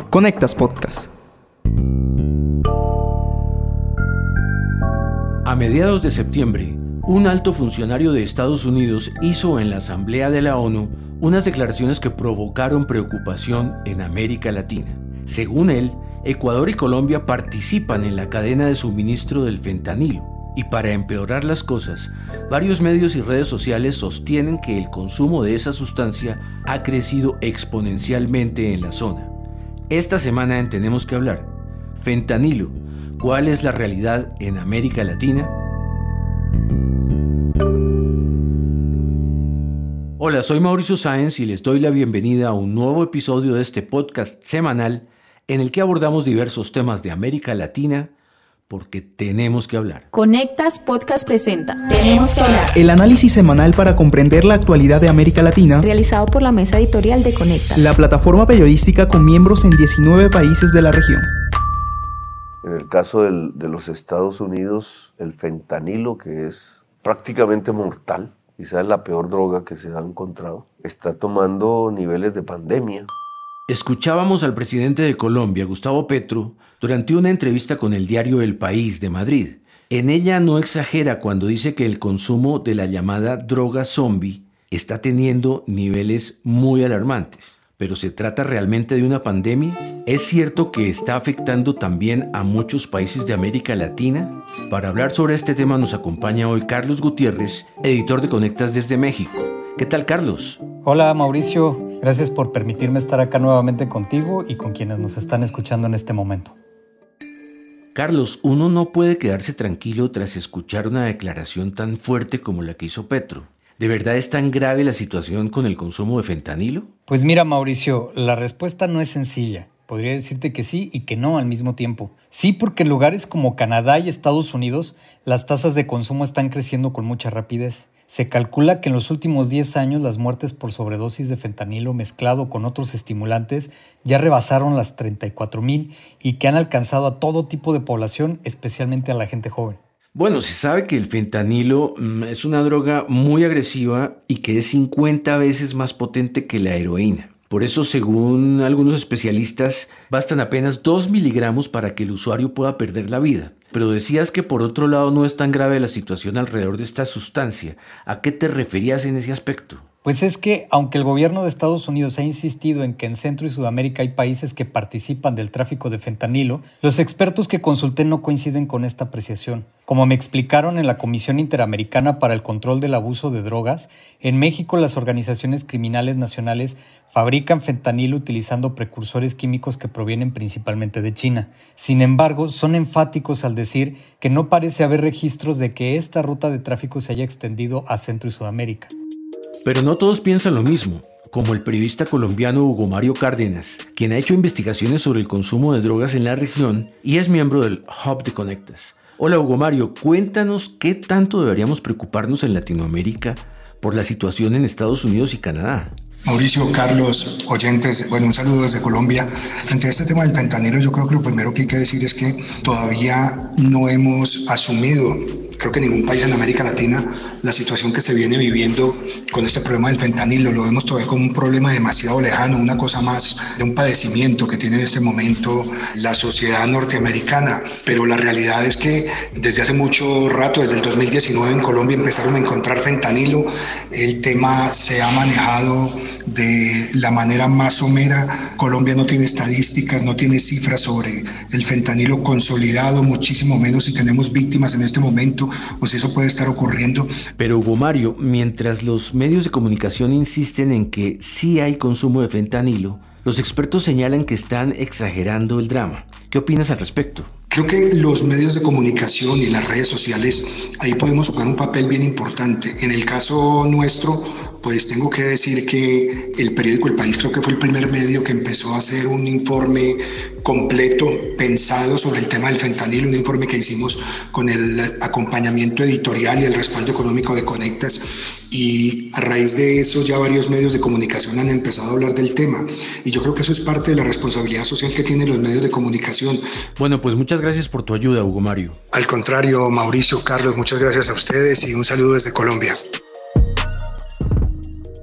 Conectas Podcast. A mediados de septiembre, un alto funcionario de Estados Unidos hizo en la Asamblea de la ONU unas declaraciones que provocaron preocupación en América Latina. Según él, Ecuador y Colombia participan en la cadena de suministro del fentanilo. Y para empeorar las cosas, varios medios y redes sociales sostienen que el consumo de esa sustancia ha crecido exponencialmente en la zona. Esta semana en Tenemos que hablar. Fentanilo, ¿cuál es la realidad en América Latina? Hola, soy Mauricio Sáenz y les doy la bienvenida a un nuevo episodio de este podcast semanal en el que abordamos diversos temas de América Latina, porque tenemos que hablar. Conectas Podcast presenta Tenemos que hablar. El análisis semanal para comprender la actualidad de América Latina, Realizado por la mesa editorial de Conectas, la plataforma periodística con miembros en 19 países de la región. En el caso de los Estados Unidos, el fentanilo, que es prácticamente mortal, quizás la peor droga que se ha encontrado, está tomando niveles de pandemia. Escuchábamos al presidente de Colombia, Gustavo Petro, durante una entrevista con el diario El País de Madrid. En ella no exagera cuando dice que el consumo de la llamada droga zombie está teniendo niveles muy alarmantes. ¿Pero se trata realmente de una pandemia? ¿Es cierto que está afectando también a muchos países de América Latina? Para hablar sobre este tema nos acompaña hoy Carlos Gutiérrez, editor de Conectas desde México. ¿Qué tal, Carlos? Hola, Mauricio. Gracias por permitirme estar acá nuevamente contigo y con quienes nos están escuchando en este momento. Carlos, uno no puede quedarse tranquilo tras escuchar una declaración tan fuerte como la que hizo Petro. ¿De verdad es tan grave la situación con el consumo de fentanilo? Pues mira, Mauricio, la respuesta no es sencilla. Podría decirte que sí y que no al mismo tiempo. Sí, porque en lugares como Canadá y Estados Unidos, las tasas de consumo están creciendo con mucha rapidez. Se calcula que en los últimos 10 años las muertes por sobredosis de fentanilo mezclado con otros estimulantes ya rebasaron las 34,000 y que han alcanzado a todo tipo de población, especialmente a la gente joven. Bueno, se sabe que el fentanilo es una droga muy agresiva y que es 50 veces más potente que la heroína. Por eso, según algunos especialistas, bastan apenas 2 miligramos para que el usuario pueda perder la vida. Pero decías que por otro lado no es tan grave la situación alrededor de esta sustancia. ¿A qué te referías en ese aspecto? Pues es que, aunque el gobierno de Estados Unidos ha insistido en que en Centro y Sudamérica hay países que participan del tráfico de fentanilo, los expertos que consulté no coinciden con esta apreciación. Como me explicaron en la Comisión Interamericana para el Control del Abuso de Drogas, en México las organizaciones criminales nacionales fabrican fentanilo utilizando precursores químicos que provienen principalmente de China. Sin embargo, son enfáticos al decir que no parece haber registros de que esta ruta de tráfico se haya extendido a Centro y Sudamérica. Pero no todos piensan lo mismo, como el periodista colombiano Hugo Mario Cárdenas, quien ha hecho investigaciones sobre el consumo de drogas en la región y es miembro del Hub de Conectas. Hola Hugo Mario, cuéntanos qué tanto deberíamos preocuparnos en Latinoamérica por la situación en Estados Unidos y Canadá. Mauricio, Carlos, oyentes, un saludo desde Colombia. Ante este tema del fentanilo, yo creo que lo primero que hay que decir es que todavía no hemos asumido, creo que ningún país en América Latina, la situación que se viene viviendo con este problema del fentanilo. Lo vemos todavía como un problema demasiado lejano, una cosa más de un padecimiento que tiene en este momento la sociedad norteamericana. Pero la realidad es que desde hace mucho rato, desde el 2019 en Colombia empezaron a encontrar fentanilo. El tema se ha manejado de la manera más somera. Colombia no tiene estadísticas, no tiene cifras sobre el fentanilo consolidado, muchísimo menos si tenemos víctimas en este momento o si eso puede estar ocurriendo. Pero Hugo Mario, mientras los medios de comunicación insisten en que sí hay consumo de fentanilo, los expertos señalan que están exagerando el drama. ¿Qué opinas al respecto? Creo que los medios de comunicación y las redes sociales ahí podemos jugar un papel bien importante. En el caso nuestro, pues tengo que decir que el periódico El País creo que fue el primer medio que empezó a hacer un informe completo, pensado sobre el tema del fentanilo, un informe que hicimos con el acompañamiento editorial y el respaldo económico de Conectas, y a raíz de eso ya varios medios de comunicación han empezado a hablar del tema, y yo creo que eso es parte de la responsabilidad social que tienen los medios de comunicación. Bueno, pues muchas gracias por tu ayuda, Hugo Mario. Al contrario, Mauricio, Carlos, muchas gracias a ustedes y un saludo desde Colombia.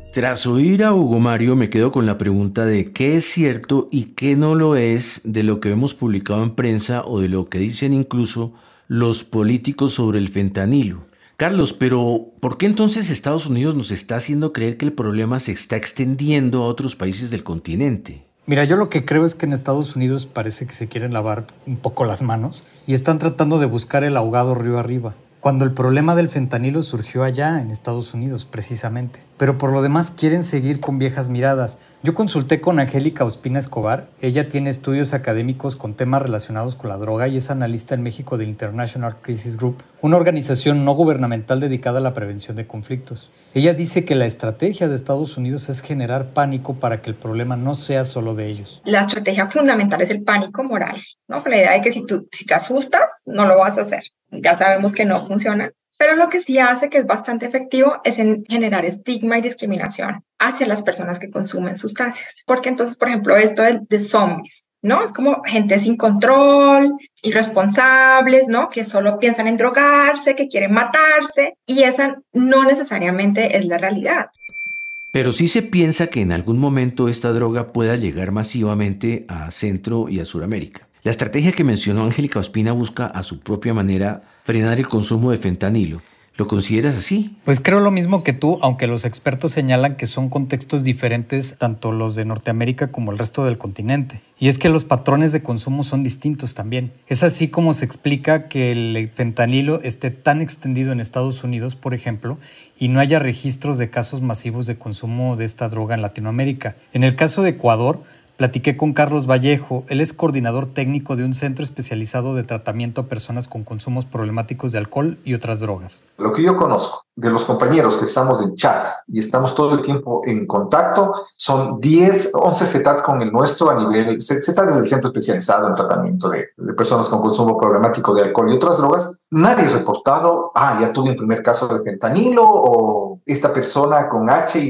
Tras oír a Hugo Mario, me quedo con la pregunta de qué es cierto y qué no lo es de lo que hemos publicado en prensa o de lo que dicen incluso los políticos sobre el fentanilo. Carlos, pero ¿por qué entonces Estados Unidos nos está haciendo creer que el problema se está extendiendo a otros países del continente? Mira, yo lo que creo es que en Estados Unidos parece que se quieren lavar un poco las manos y están tratando de buscar el ahogado río arriba, cuando el problema del fentanilo surgió allá en Estados Unidos, precisamente. Pero por lo demás quieren seguir con viejas miradas. Yo consulté con Angélica Ospina Escobar. Ella tiene estudios académicos con temas relacionados con la droga y es analista en México de International Crisis Group, una organización no gubernamental dedicada a la prevención de conflictos. Ella dice que la estrategia de Estados Unidos es generar pánico para que el problema no sea solo de ellos. La estrategia fundamental es el pánico moral, ¿no? Con la idea de que si te asustas, no lo vas a hacer. Ya sabemos que no funciona. Pero lo que sí hace que es bastante efectivo es en generar estigma y discriminación hacia las personas que consumen sustancias. Porque entonces, por ejemplo, esto de zombies, ¿no? Es como gente sin control, irresponsables, ¿no? Que solo piensan en drogarse, que quieren matarse, y esa no necesariamente es la realidad. Pero sí se piensa que en algún momento esta droga pueda llegar masivamente a Centro y a Sudamérica. La estrategia que mencionó Angélica Ospina busca a su propia manera frenar el consumo de fentanilo. ¿Lo consideras así? Pues creo lo mismo que tú, aunque los expertos señalan que son contextos diferentes, tanto los de Norteamérica como el resto del continente. Y es que los patrones de consumo son distintos también. Es así como se explica que el fentanilo esté tan extendido en Estados Unidos, por ejemplo, y no haya registros de casos masivos de consumo de esta droga en Latinoamérica. En el caso de Ecuador, platiqué con Carlos Vallejo. Él es coordinador técnico de un centro especializado de tratamiento a personas con consumos problemáticos de alcohol y otras drogas. Lo que yo conozco de los compañeros que estamos en chats y estamos todo el tiempo en contacto son 10, 11 CETATs con el nuestro a nivel... CETAT es el centro especializado en tratamiento de personas con consumo problemático de alcohol y otras drogas. Nadie ha reportado, ya tuve un primer caso de fentanilo o esta persona con H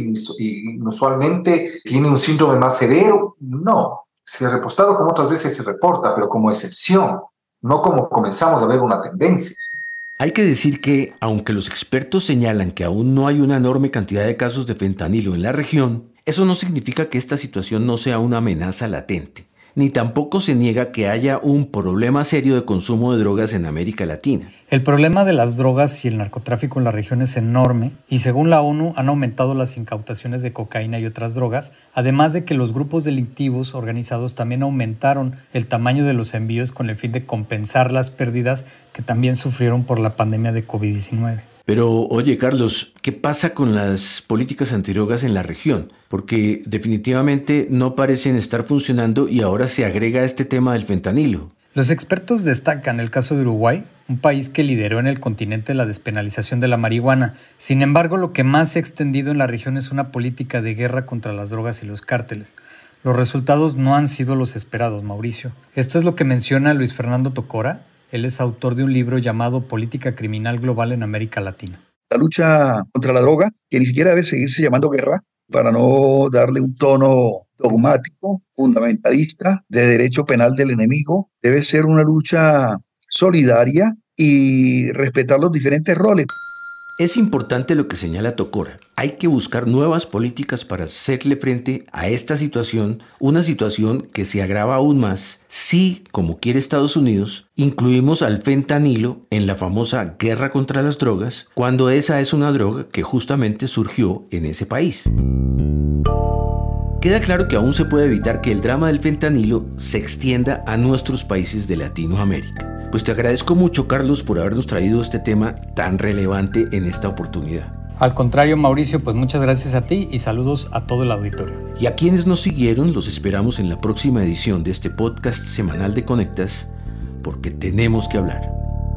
inusualmente tiene un síndrome más severo. No, se ha reportado como otras veces se reporta, pero como excepción, no como comenzamos a ver una tendencia. Hay que decir que, aunque los expertos señalan que aún no hay una enorme cantidad de casos de fentanilo en la región, eso no significa que esta situación no sea una amenaza latente, ni tampoco se niega que haya un problema serio de consumo de drogas en América Latina. El problema de las drogas y el narcotráfico en la región es enorme y según la ONU han aumentado las incautaciones de cocaína y otras drogas, además de que los grupos delictivos organizados también aumentaron el tamaño de los envíos con el fin de compensar las pérdidas que también sufrieron por la pandemia de COVID-19. Pero, oye, Carlos, ¿qué pasa con las políticas antidrogas en la región? Porque definitivamente no parecen estar funcionando y ahora se agrega este tema del fentanilo. Los expertos destacan el caso de Uruguay, un país que lideró en el continente la despenalización de la marihuana. Sin embargo, lo que más se ha extendido en la región es una política de guerra contra las drogas y los cárteles. Los resultados no han sido los esperados, Mauricio. Esto es lo que menciona Luis Fernando Tocora. Él es autor de un libro llamado Política Criminal Global en América Latina. La lucha contra la droga, que ni siquiera debe seguirse llamando guerra, para no darle un tono dogmático, fundamentalista, de derecho penal del enemigo, debe ser una lucha solidaria y respetar los diferentes roles. Es importante lo que señala Tocora. Hay que buscar nuevas políticas para hacerle frente a esta situación, una situación que se agrava aún más si, como quiere Estados Unidos, incluimos al fentanilo en la famosa guerra contra las drogas, cuando esa es una droga que justamente surgió en ese país. Queda claro que aún se puede evitar que el drama del fentanilo se extienda a nuestros países de Latinoamérica. Pues te agradezco mucho, Carlos, por habernos traído este tema tan relevante en esta oportunidad. Al contrario, Mauricio, pues muchas gracias a ti y saludos a todo el auditorio. Y a quienes nos siguieron, los esperamos en la próxima edición de este podcast semanal de Conectas, porque tenemos que hablar.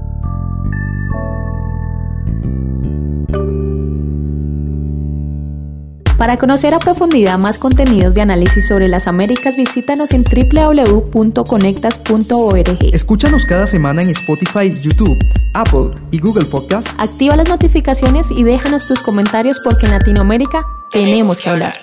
Para conocer a profundidad más contenidos de análisis sobre las Américas, visítanos en www.conectas.org. Escúchanos cada semana en Spotify, YouTube, Apple y Google Podcasts. Activa las notificaciones y déjanos tus comentarios porque en Latinoamérica tenemos que hablar.